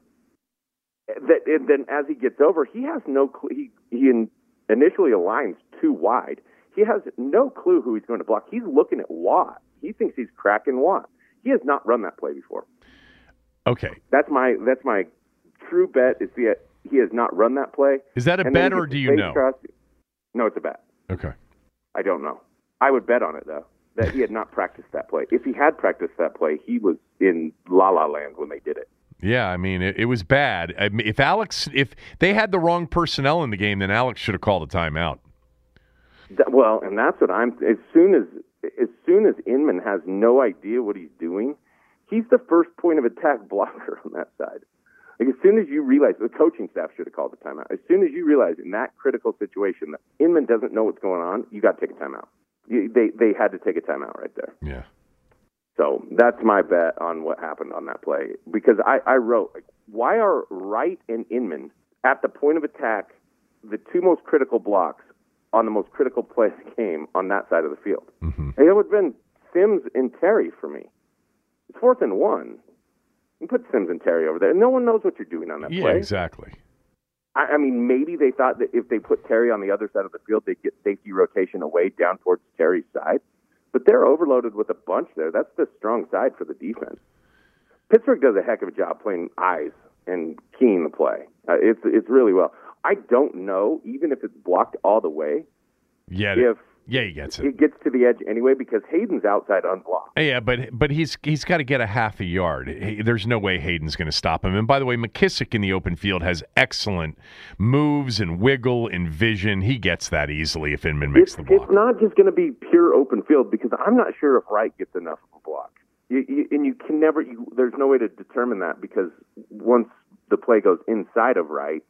[SPEAKER 14] That, and then as he gets over, he has no clue. He, he initially aligns too wide. He has no clue who he's going to block. He's looking at Watt. He thinks he's cracking Watt. He has not run that play before.
[SPEAKER 4] Okay.
[SPEAKER 14] That's my that's my true bet is he, he has not run that play.
[SPEAKER 4] Is that a
[SPEAKER 14] and
[SPEAKER 4] bet or do you know?
[SPEAKER 14] Cross. No, it's a bet.
[SPEAKER 4] Okay.
[SPEAKER 14] I don't know. I would bet on it, though, that he had not practiced that play. If he had practiced that play, he was in la-la land when they did it.
[SPEAKER 4] Yeah, I mean, it, it was bad. I mean, if Alex, if they had the wrong personnel in the game, then Alex should have called a timeout.
[SPEAKER 14] That, well, and that's what I'm. As soon as as soon as Inman has no idea what he's doing, he's the first point of attack blocker on that side. Like, as soon as you realize, the coaching staff should have called the timeout. As soon as you realize in that critical situation that Inman doesn't know what's going on, you got to take a timeout. You, they they had to take a timeout right there.
[SPEAKER 4] Yeah.
[SPEAKER 14] So that's my bet on what happened on that play. Because I, I wrote, like, why are Wright and Inman at the point of attack the two most critical blocks on the most critical play of the game on that side of the field?
[SPEAKER 4] Mm-hmm.
[SPEAKER 14] It would have been Sims and Terry for me. It's fourth and one. You put Sims and Terry over there. No one knows what you're doing on that
[SPEAKER 4] yeah,
[SPEAKER 14] play.
[SPEAKER 4] Yeah, exactly.
[SPEAKER 14] I, I mean, maybe they thought that if they put Terry on the other side of the field, they'd get safety rotation away down towards Terry's side. But they're overloaded with a bunch there. That's the strong side for the defense. Pittsburgh does a heck of a job playing eyes and keying the play. Uh, it's it's really well. I don't know, even if it's blocked all the way,
[SPEAKER 4] yeah,
[SPEAKER 14] if
[SPEAKER 4] yeah, he gets it.
[SPEAKER 14] It gets to the edge anyway because Hayden's outside unblocked.
[SPEAKER 4] Yeah, but but he's he's got to get a half a yard. He, there's no way Hayden's going to stop him. And by the way, McKissick in the open field has excellent moves and wiggle and vision. He gets that easily if Inman makes
[SPEAKER 14] it's,
[SPEAKER 4] the block.
[SPEAKER 14] It's not just going to be pure open field because I'm not sure if Wright gets enough of a block. You, you, and you can never. You, there's no way to determine that because once the play goes inside of Wright,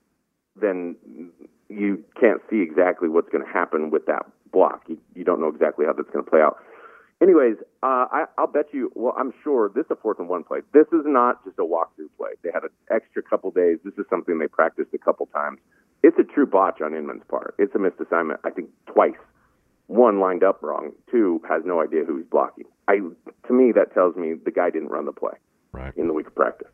[SPEAKER 14] then you can't see exactly what's going to happen with that block. You, you don't know exactly how that's going to play out. Anyways, uh, I, I'll bet you, well, I'm sure this is a fourth and one play. This is not just a walkthrough play. They had an extra couple days. This is something they practiced a couple times. It's a true botch on Inman's part. It's a missed assignment, I think, twice. One, lined up wrong. Two, has no idea who he's blocking. I, to me, that tells me the guy didn't run the play
[SPEAKER 4] right.
[SPEAKER 14] in the week of practice.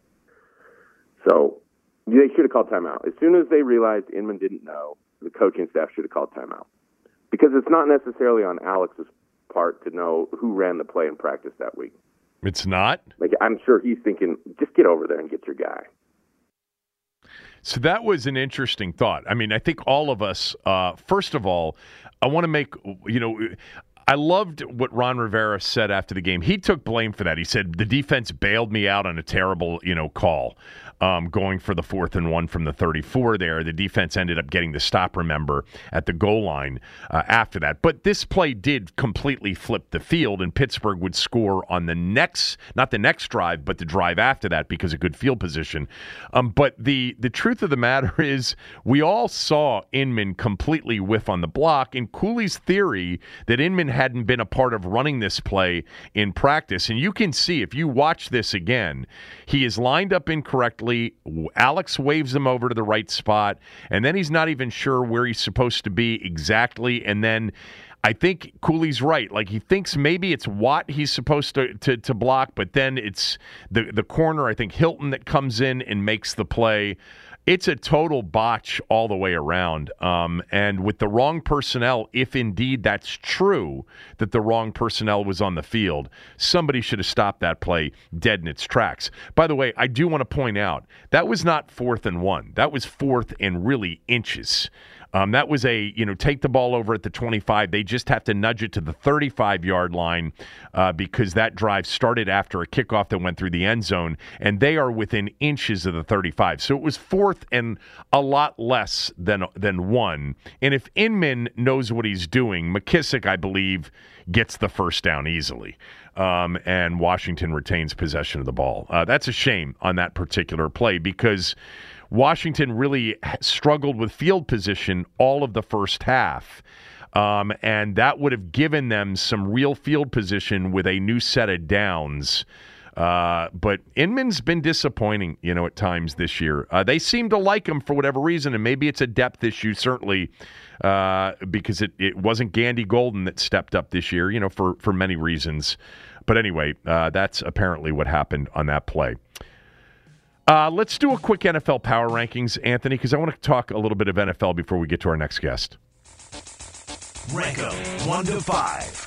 [SPEAKER 14] So they should have called timeout. As soon as they realized Inman didn't know, the coaching staff should have called timeout. Because it's not necessarily on Alex's part to know who ran the play in practice that week.
[SPEAKER 4] It's not?
[SPEAKER 14] Like, I'm sure he's thinking, just get over there and get your guy.
[SPEAKER 4] So that was an interesting thought. I mean, I think all of us, uh, first of all, I want to make, you know, I loved what Ron Rivera said after the game. He took blame for that. He said, the defense bailed me out on a terrible, you know, call. Um, going for the fourth and one from the thirty-four there. The defense ended up getting the stop, remember, at the goal line uh, after that. But this play did completely flip the field, and Pittsburgh would score on the next, not the next drive, but the drive after that because of good field position. Um, but the, the truth of the matter is we all saw Inman completely whiff on the block, and Cooley's theory that Inman hadn't been a part of running this play in practice. And you can see, if you watch this again, he is lined up incorrectly. Alex waves him over to the right spot, and then he's not even sure where he's supposed to be exactly. And then I think Cooley's right. Like, he thinks maybe it's Watt he's supposed to, to, to block, but then it's the, the corner, I think Hilton, that comes in and makes the play. It's a total botch all the way around. Um, and with the wrong personnel, if indeed that's true, that the wrong personnel was on the field, somebody should have stopped that play dead in its tracks. By the way, I do want to point out, that was not fourth and one. That was fourth and really inches. Um, that was a, you know, take the ball over at the twenty-five. They just have to nudge it to the thirty-five-yard line uh, because that drive started after a kickoff that went through the end zone, and they are within inches of the thirty-five. So it was fourth and a lot less than than one. And if Inman knows what he's doing, McKissick, I believe, gets the first down easily. Um, and Washington retains possession of the ball. Uh, that's a shame on that particular play because Washington really struggled with field position all of the first half, um, and that would have given them some real field position with a new set of downs. Uh, but Inman's been disappointing, you know, at times this year. Uh, they seem to like him for whatever reason, and maybe it's a depth issue, certainly, uh, because it, it wasn't Gandy Golden that stepped up this year, you know, for, for many reasons. But anyway, uh, that's apparently what happened on that play. Uh, let's do a quick N F L power rankings, Anthony, because I want to talk a little bit of N F L before we get to our next guest.
[SPEAKER 3] Rank 'em one to five.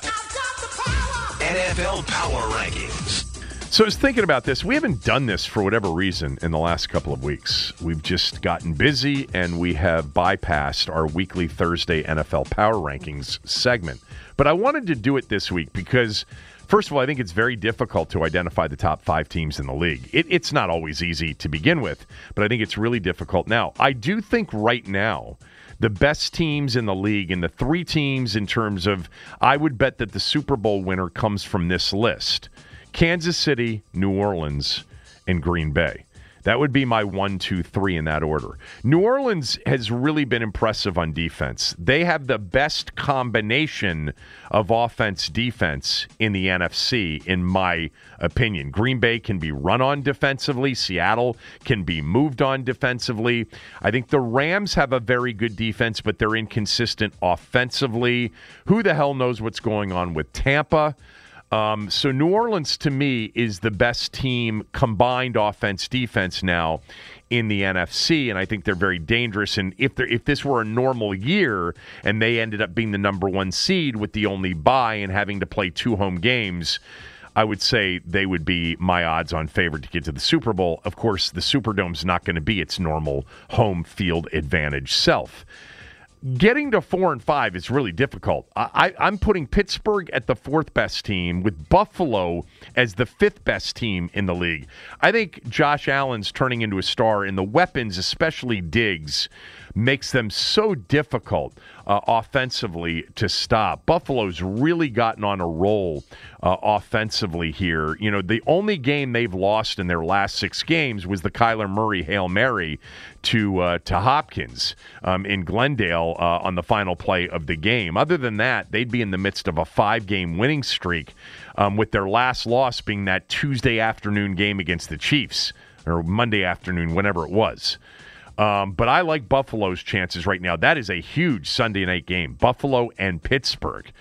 [SPEAKER 3] N F L power rankings.
[SPEAKER 4] So I was thinking about this. We haven't done this for whatever reason in the last couple of weeks. We've just gotten busy, and we have bypassed our weekly Thursday N F L power rankings segment. But I wanted to do it this week because, first of all, I think it's very difficult to identify the top five teams in the league. It, it's not always easy to begin with, but I think it's really difficult now. I do think right now the best teams in the league, and the three teams in terms of, I would bet that the Super Bowl winner comes from this list: Kansas City, New Orleans, and Green Bay. That would be my one, two, three in that order. New Orleans has really been impressive on defense. They have the best combination of offense-defense in the N F C, in my opinion. Green Bay can be run on defensively. Seattle can be moved on defensively. I think the Rams have a very good defense, but they're inconsistent offensively. Who the hell knows what's going on with Tampa? Um, so New Orleans, to me, is the best team combined offense-defense now in the N F C, and I think they're very dangerous. And if if this were a normal year and they ended up being the number one seed with the only bye and having to play two home games, I would say they would be my odds-on favorite to get to the Super Bowl. Of course, the Superdome's not going to be its normal home field advantage self. Getting to four and five is really difficult. I, I'm putting Pittsburgh at the fourth best team with Buffalo as the fifth best team in the league. I think Josh Allen's turning into a star, and the weapons, especially Diggs, makes them so difficult uh, offensively to stop. Buffalo's really gotten on a roll uh, offensively here. You know, the only game they've lost in their last six games was the Kyler Murray Hail Mary to uh, to Hopkins um, in Glendale uh, on the final play of the game. Other than that, they'd be in the midst of a five-game winning streak, um, with their last loss being that Tuesday afternoon game against the Chiefs, or Monday afternoon, whenever it was. Um, but I like Buffalo's chances right now. That is a huge Sunday night game. Buffalo and Pittsburgh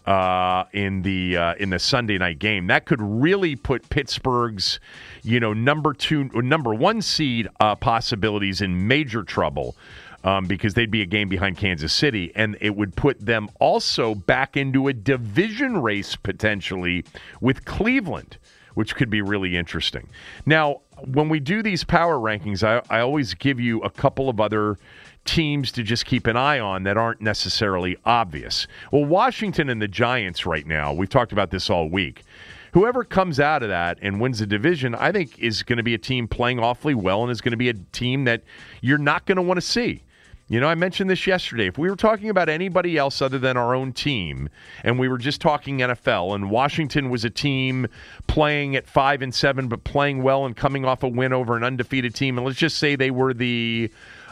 [SPEAKER 4] uh, in the uh, in the Sunday night game. That could really put Pittsburgh's, you know, number two, number one seed uh, possibilities in major trouble, um, because they'd be a game behind Kansas City, and it would put them also back into a division race potentially with Cleveland, which could be really interesting. Now, when we do these power rankings, I, I always give you a couple of other teams to just keep an eye on that aren't necessarily obvious. Well, Washington and the Giants right now, we've talked about this all week. Whoever comes out of that and wins the division, I think is going to be a team playing awfully well, and is going to be a team that you're not going to want to see. You know, I mentioned this yesterday. If we were talking about anybody else other than our own team, and we were just talking N F L, and Washington was a team playing at five and seven, but playing well and coming off a win over an undefeated team, and let's just say they were the,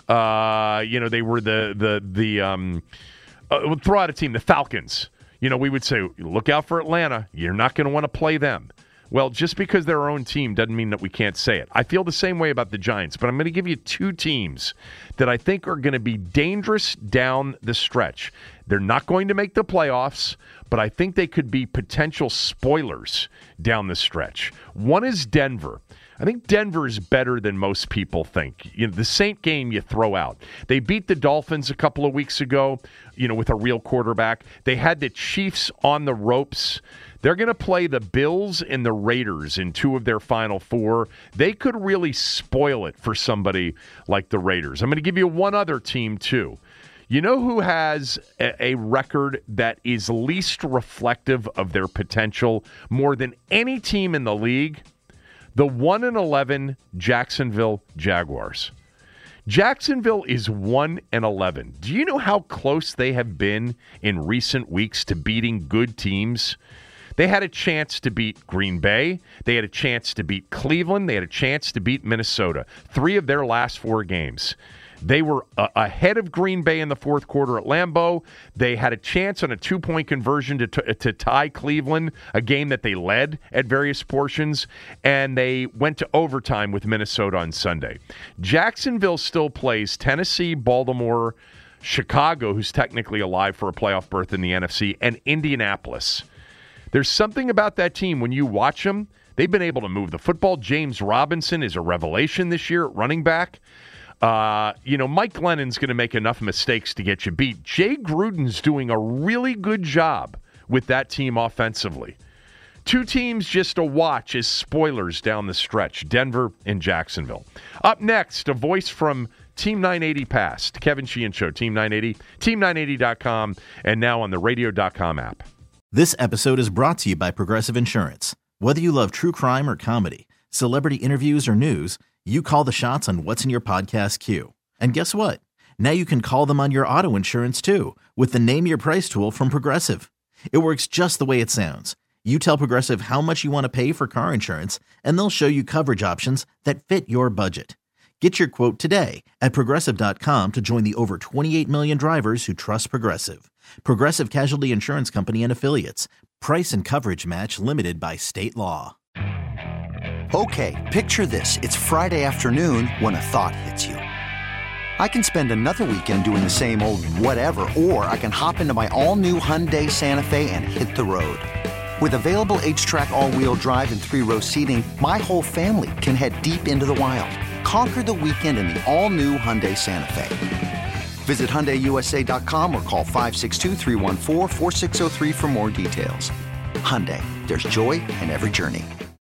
[SPEAKER 4] uh, you know, they were the the the um, uh, throw out a team, the Falcons. You know, we would say, look out for Atlanta. You're not going to want to play them. Well, just because they're our own team doesn't mean that we can't say it. I feel the same way about the Giants, but I'm going to give you two teams that I think are going to be dangerous down the stretch. They're not going to make the playoffs, but I think they could be potential spoilers down the stretch. One is Denver. I think Denver is better than most people think. You know, the Saint game you throw out. They beat the Dolphins a couple of weeks ago, you know, with a real quarterback. They had the Chiefs on the ropes. They're going to play the Bills and the Raiders in two of their final four. They could really spoil it for somebody like the Raiders. I'm going to give you one other team, too. You know who has a, a record that is least reflective of their potential more than any team in the league? The one and eleven Jacksonville Jaguars. Jacksonville is one and eleven. Do you know how close they have been in recent weeks to beating good teams? They had a chance to beat Green Bay. They had a chance to beat Cleveland. They had a chance to beat Minnesota. Three of their last four games. They were uh, ahead of Green Bay in the fourth quarter at Lambeau. They had a chance on a two-point conversion to, t- to tie Cleveland, a game that they led at various portions, and they went to overtime with Minnesota on Sunday. Jacksonville still plays Tennessee, Baltimore, Chicago, who's technically alive for a playoff berth in the N F C, and Indianapolis. There's something about that team when you watch them. They've been able to move the football. James Robinson is a revelation this year at running back. Uh, you know, Mike Glennon's going to make enough mistakes to get you beat. Jay Gruden's doing a really good job with that team offensively. Two teams just to watch as spoilers down the stretch, Denver and Jacksonville. Up next, a voice from Team nine eighty Past, Kevin Sheehan Show, Team nine eighty, team nine eighty dot com, and now on the radio dot com app.
[SPEAKER 7] This episode is brought to you by Progressive Insurance. Whether you love true crime or comedy, celebrity interviews or news, you call the shots on what's in your podcast queue. And guess what? Now you can call them on your auto insurance too with the Name Your Price tool from Progressive. It works just the way it sounds. You tell Progressive how much you want to pay for car insurance, and they'll show you coverage options that fit your budget. Get your quote today at Progressive dot com to join the over twenty-eight million drivers who trust Progressive. Progressive Casualty Insurance Company and Affiliates. Price and coverage match limited by state law.
[SPEAKER 8] Okay, picture this. It's Friday afternoon when a thought hits you. I can spend another weekend doing the same old whatever, or I can hop into my all-new Hyundai Santa Fe and hit the road. With available H-Track all-wheel drive and three-row seating, my whole family can head deep into the wild. Conquer the weekend in the all-new Hyundai Santa Fe. Visit Hyundai U S A dot com or call five six two, three one four, four six zero three for more details. Hyundai, there's joy in every journey.